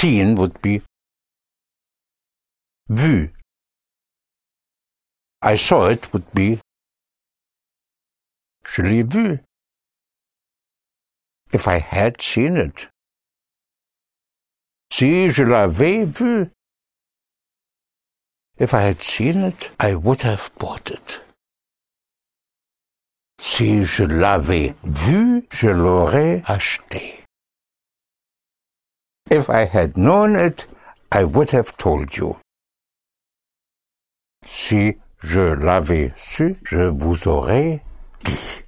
seen would be vu. I saw it would be je l'ai vu. If I had seen it. Si je l'avais vu. If I had seen it, I would have bought it. Si je l'avais vu, je l'aurais acheté. If I had known it, I would have told you. Si je l'avais su, je vous aurais dit.